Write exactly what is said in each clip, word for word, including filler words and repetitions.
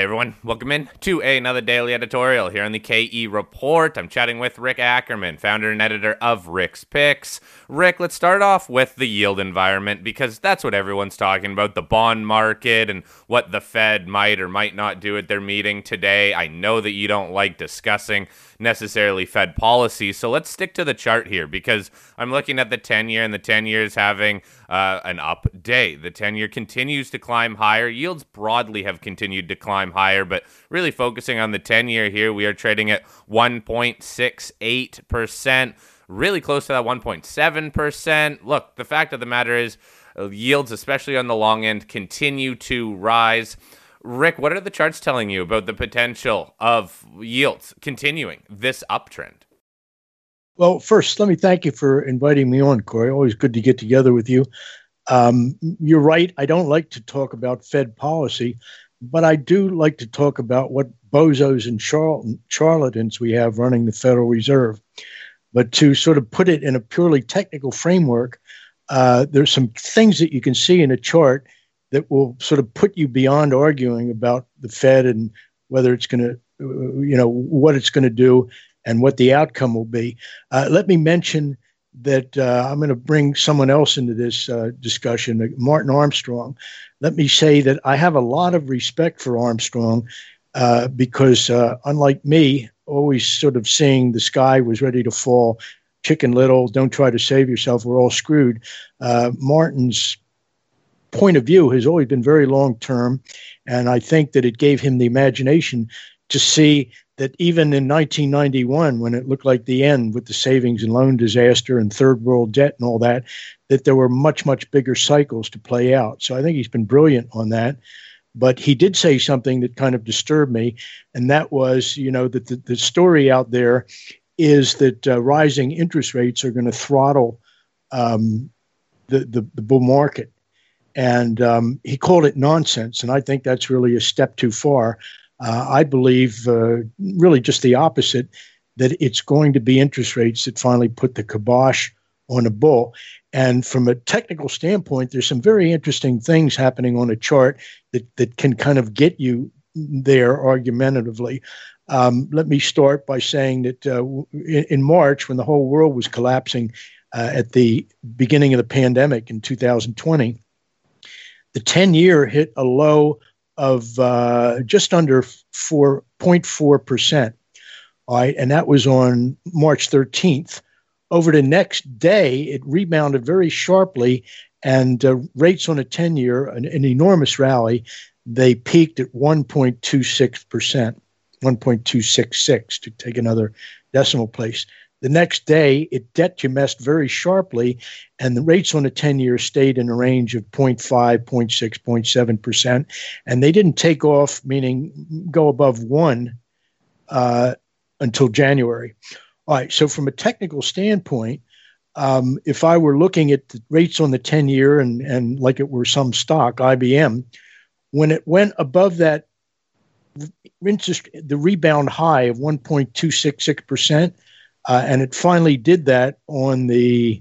everyone, welcome in to another daily editorial here on the K E Report. I'm chatting with Rick Ackerman, founder and editor of Rick's Picks. Rick, let's start off with the yield environment because that's what everyone's talking about, the bond market and what the Fed might or might not do at their meeting today. I know that you don't like discussing necessarily Fed policy, so let's stick to the chart here because I'm looking at the ten-year and the ten-year is having uh, an up day. The ten-year continues to climb higher. Yields broadly have continued to climb higher, but really focusing on the ten-year here, we are trading at one point six eight percent, really close to that one point seven percent. Look, the fact of the matter is uh, yields, especially on the long end, continue to rise. Rick, what are the charts telling you about the potential of yields continuing this uptrend? Well, first, let me thank you for inviting me on, Corey. Always good to get together with you. Um, you're right. I don't like to talk about Fed policy, but I do like to talk about what bozos and charl- charlatans we have running the Federal Reserve. But to sort of put it in a purely technical framework, uh, there's some things that you can see in a chart that will sort of put you beyond arguing about the Fed and whether it's going to, you know, what it's going to do and what the outcome will be. Uh, let me mention that uh, I'm going to bring someone else into this uh, discussion, Martin Armstrong. Let me say that I have a lot of respect for Armstrong uh, because uh, unlike me, always sort of saying the sky was ready to fall, Chicken Little, don't try to save yourself, we're all screwed. Uh, Martin's point of view has always been very long-term, and I think that it gave him the imagination to see that even in nineteen ninety-one, when it looked like the end with the savings and loan disaster and third world debt and all that, that there were much, much bigger cycles to play out. So I think he's been brilliant on that. But he did say something that kind of disturbed me, and that was, you know, that the, the story out there is that uh, rising interest rates are going to throttle um, the, the, the bull market. And um, he called it nonsense. And I think that's really a step too far. Uh, I believe uh, really just the opposite, that it's going to be interest rates that finally put the kibosh on a bull. And from a technical standpoint, there's some very interesting things happening on a chart that, that can kind of get you there argumentatively. Um, let me start by saying that uh, in, in March, when the whole world was collapsing uh, at the beginning of the pandemic in two thousand twenty, the ten-year hit a low of uh, just under four point four percent. All right, and that was on March thirteenth. Over the next day, it rebounded very sharply, and uh, rates on a ten-year, an, an enormous rally, they peaked at one point two six percent, one point two six six to take another decimal place. The next day, it detumesced very sharply, and the rates on the ten-year stayed in a range of zero point five, zero point six, zero point seven percent, and they didn't take off, meaning go above one, uh, until January. All right, so from a technical standpoint, um, if I were looking at the rates on the ten-year and, and like it were some stock, I B M, when it went above that interest, the rebound high of one point two six six percent, Uh, and it finally did that on the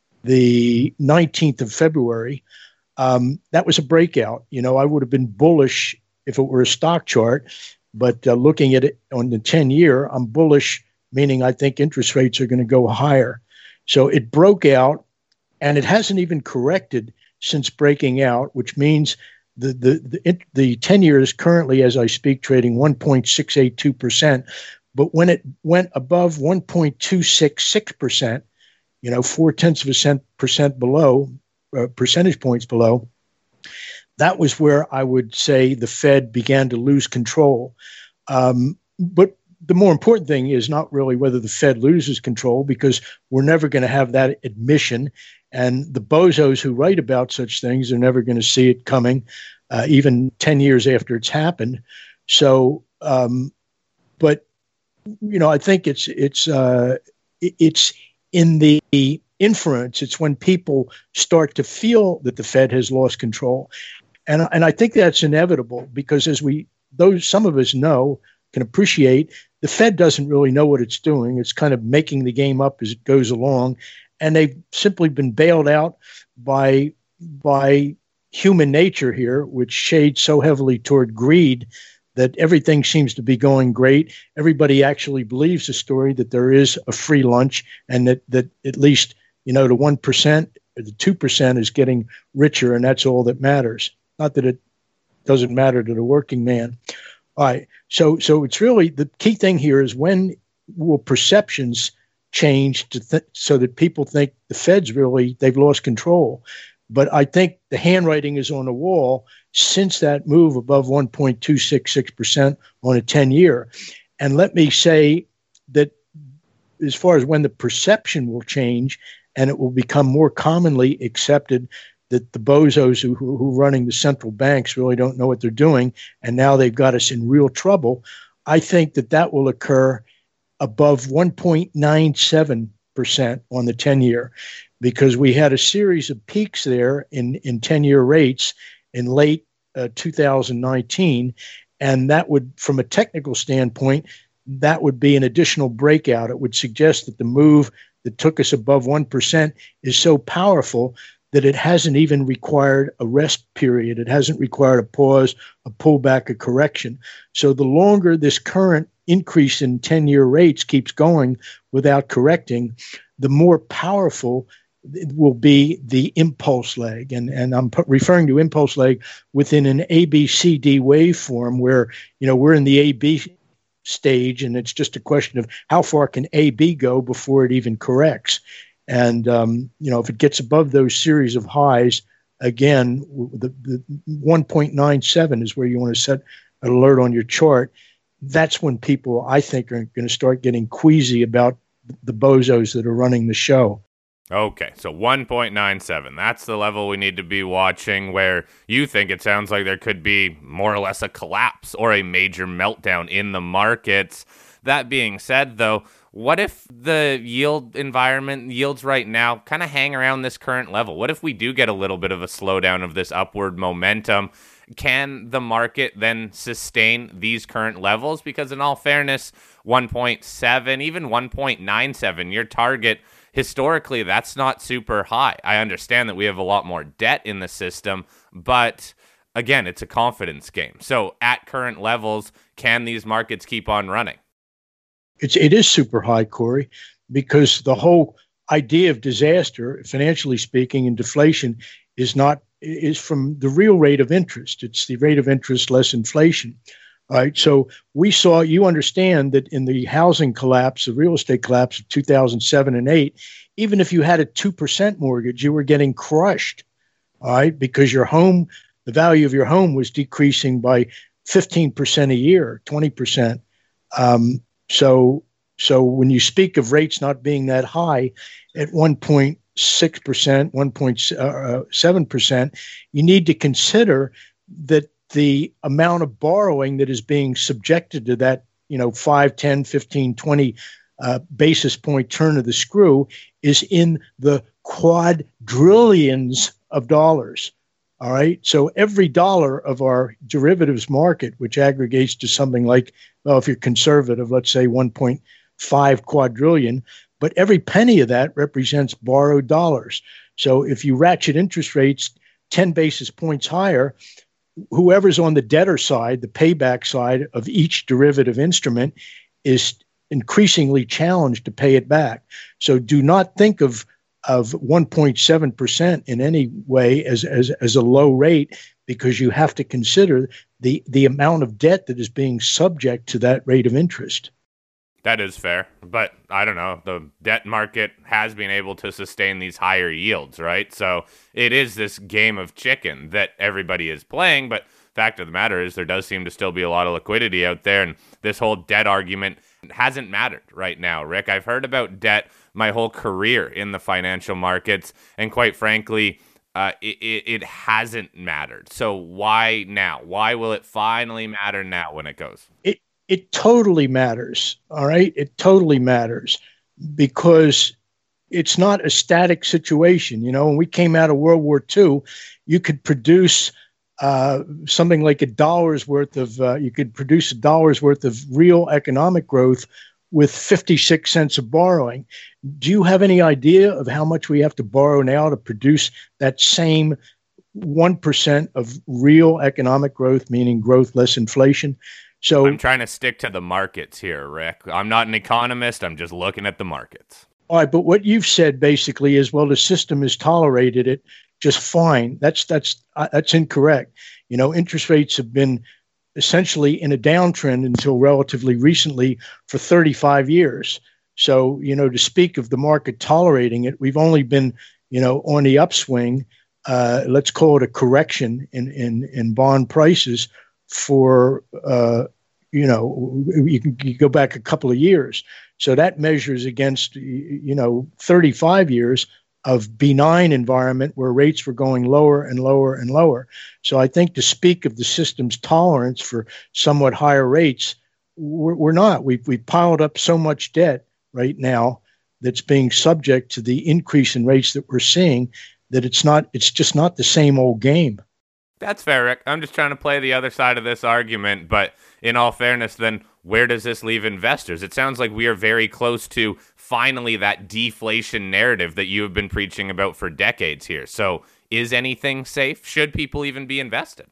the nineteenth of February. Um, that was a breakout. You know, I would have been bullish if it were a stock chart, but uh, looking at it on the ten-year, I'm bullish, meaning I think interest rates are going to go higher. So it broke out, and it hasn't even corrected since breaking out, which means the the the, the ten-year is currently, as I speak, trading one point six eight two percent. But when it went above one point two six six percent, you know, four tenths of a cent percent below, uh, percentage points below, that was where I would say the Fed began to lose control. Um, but the more important thing is not really whether the Fed loses control, because we're never going to have that admission. And the bozos who write about such things are never going to see it coming, uh, even ten years after it's happened. So, um, but you know, I think it's it's uh, it's in the inference. It's when people start to feel that the Fed has lost control, and and I think that's inevitable because as we those some of us know can appreciate, the Fed doesn't really know what it's doing. It's kind of making the game up as it goes along, and they've simply been bailed out by by human nature here, which shades so heavily toward greed that everything seems to be going great. Everybody actually believes the story that there is a free lunch and that, that at least, you know, the one percent or the two percent is getting richer, and that's all that matters. Not that it doesn't matter to the working man. All right. So, so it's really the key thing here is when will perceptions change to th- so that people think the Fed's really, they've lost control. But I think the handwriting is on the wall since that move above one point two six six percent on a ten-year. And let me say that as far as when the perception will change and it will become more commonly accepted that the bozos who, who, who are running the central banks really don't know what they're doing, and now they've got us in real trouble, I think that that will occur above one point nine seven percent on the ten-year, because we had a series of peaks there in, in ten-year rates in late uh, two thousand nineteen, and that would, from a technical standpoint, that would be an additional breakout. It would suggest that the move that took us above one percent is so powerful that it hasn't even required a rest period. It hasn't required a pause, a pullback, a correction. So the longer this current increase in ten-year rates keeps going without correcting, the more powerful it will be the impulse leg. And, and I'm p- referring to impulse leg within an A B C D waveform where, you know, we're in the A B stage, and it's just a question of how far can A B go before it even corrects. And, um, you know, if it gets above those series of highs, again, the, the one point nine seven is where you want to set an alert on your chart. That's when people, I think, are going to start getting queasy about the bozos that are running the show. Okay, so one point nine seven. That's the level we need to be watching, where you think it sounds like there could be more or less a collapse or a major meltdown in the markets. That being said, though, what if the yield environment, yields right now, kind of hang around this current level? What if we do get a little bit of a slowdown of this upward momentum? Can the market then sustain these current levels? Because in all fairness, one point seven, even one point nine seven, your target, historically, that's not super high. I understand that we have a lot more debt in the system, but again, it's a confidence game. So at current levels, can these markets keep on running? It's, it is super high, Corey, because the whole idea of disaster, financially speaking, and deflation is not is from the real rate of interest. It's the rate of interest less inflation. All right. So we saw, you understand that in the housing collapse, the real estate collapse of two thousand seven and eight, even if you had a two percent mortgage, you were getting crushed. All right. Because your home, the value of your home was decreasing by fifteen percent a year, twenty percent. Um, so, so when you speak of rates not being that high at one point six percent, one point seven percent, you need to consider that the amount of borrowing that is being subjected to that, you know, five, ten, fifteen, twenty uh, basis point turn of the screw is in the quadrillions of dollars. All right. So every dollar of our derivatives market, which aggregates to something like, well, if you're conservative, let's say one point five quadrillion, but every penny of that represents borrowed dollars. So if you ratchet interest rates ten basis points higher, whoever's on the debtor side, the payback side of each derivative instrument is increasingly challenged to pay it back. So do not think of of one point seven percent in any way as, as, as a low rate, because you have to consider the, the amount of debt that is being subject to that rate of interest. That is fair, but I don't know, the debt market has been able to sustain these higher yields, right? So it is this game of chicken that everybody is playing, but fact of the matter is there does seem to still be a lot of liquidity out there, and this whole debt argument hasn't mattered right now, Rick. I've heard about debt my whole career in the financial markets, and quite frankly, uh, it, it, it hasn't mattered. So why now? Why will it finally matter now when it goes? It It totally matters, all right? It totally matters because it's not a static situation. You know, when we came out of World War Two, you could produce uh, something like a dollar's worth of, uh, you could produce a dollar's worth of real economic growth with fifty-six cents of borrowing. Do you have any idea of how much we have to borrow now to produce that same one percent of real economic growth, meaning growth less inflation. So I'm trying to stick to the markets here, Rick. I'm not an economist. I'm just looking at the markets. All right, but what you've said basically is, well, the system has tolerated it just fine. That's that's uh, that's incorrect. You know, interest rates have been essentially in a downtrend until relatively recently for thirty-five years. So, you know, to speak of the market tolerating it, we've only been, you know, on the upswing. Uh, let's call it a correction in in, in bond prices for, uh, you know, you can you go back a couple of years. So that measures against, you know, thirty-five years of benign environment where rates were going lower and lower and lower. So I think to speak of the system's tolerance for somewhat higher rates, we're, we're not. We've, we've piled up so much debt right now that's being subject to the increase in rates that we're seeing that it's not, it's just not the same old game. That's fair, Rick. I'm just trying to play the other side of this argument, but in all fairness, then where does this leave investors? It sounds like we are very close to finally that deflation narrative that you have been preaching about for decades here. So is anything safe? Should people even be invested?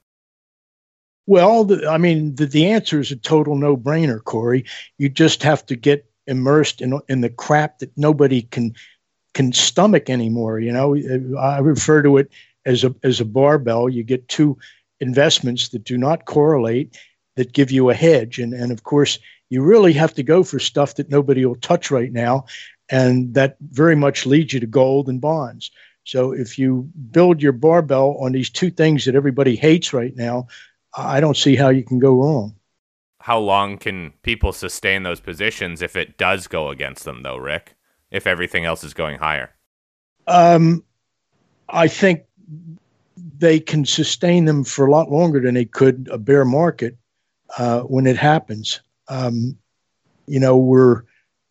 Well, the, I mean, the, the answer is a total no-brainer, Corey. You just have to get immersed in in the crap that nobody can can stomach anymore. You know, I refer to it as a as a barbell. You get two investments that do not correlate, that give you a hedge. And, and of course, you really have to go for stuff that nobody will touch right now. And that very much leads you to gold and bonds. So if you build your barbell on these two things that everybody hates right now, I don't see how you can go wrong. How long can people sustain those positions if it does go against them, though, Rick, if everything else is going higher? Um, I think they can sustain them for a lot longer than they could a bear market. Uh, when it happens, um, you know, we're,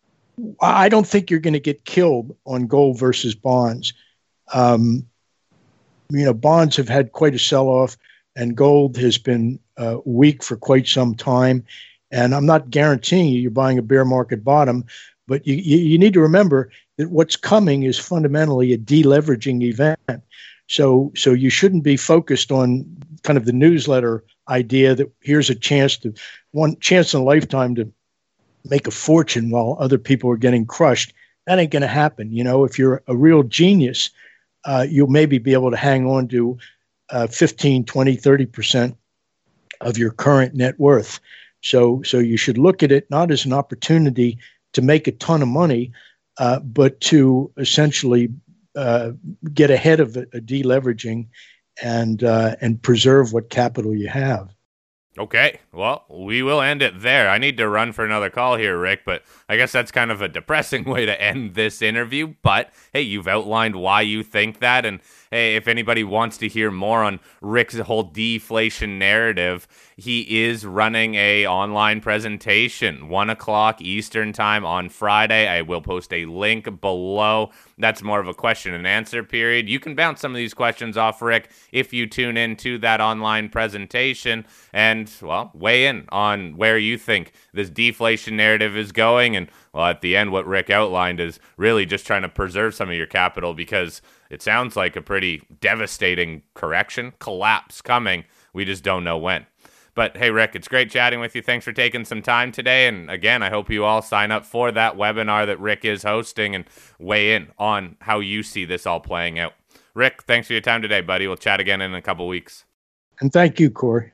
I don't think you're going to get killed on gold versus bonds. Um, you know, bonds have had quite a sell-off and gold has been uh, weak for quite some time. And I'm not guaranteeing you you're buying a bear market bottom, but you, you, you need to remember that what's coming is fundamentally a deleveraging event. So, so you shouldn't be focused on kind of the newsletter idea that here's a chance to one chance in a lifetime to make a fortune while other people are getting crushed. That ain't going to happen. You know, if you're a real genius, uh, you'll maybe be able to hang on to uh, fifteen, twenty, thirty percent of your current net worth. So, so you should look at it not as an opportunity to make a ton of money, uh, but to essentially uh, get ahead of a, a deleveraging and uh, and preserve what capital you have. Okay, well, we will end it there. I need to run for another call here, Rick, but I guess that's kind of a depressing way to end this interview. But, hey, you've outlined why you think that, and, hey, if anybody wants to hear more on Rick's whole deflation narrative, he is running a online presentation, one o'clock Eastern time on Friday. I will post a link below. That's more of a question and answer period. You can bounce some of these questions off Rick if you tune in to that online presentation and, well, weigh in on where you think this deflation narrative is going. And, well, at the end, what Rick outlined is really just trying to preserve some of your capital because it sounds like a pretty devastating correction, collapse coming. We just don't know when. But, hey, Rick, it's great chatting with you. Thanks for taking some time today. And, again, I hope you all sign up for that webinar that Rick is hosting and weigh in on how you see this all playing out. Rick, thanks for your time today, buddy. We'll chat again in a couple weeks. And thank you, Corey.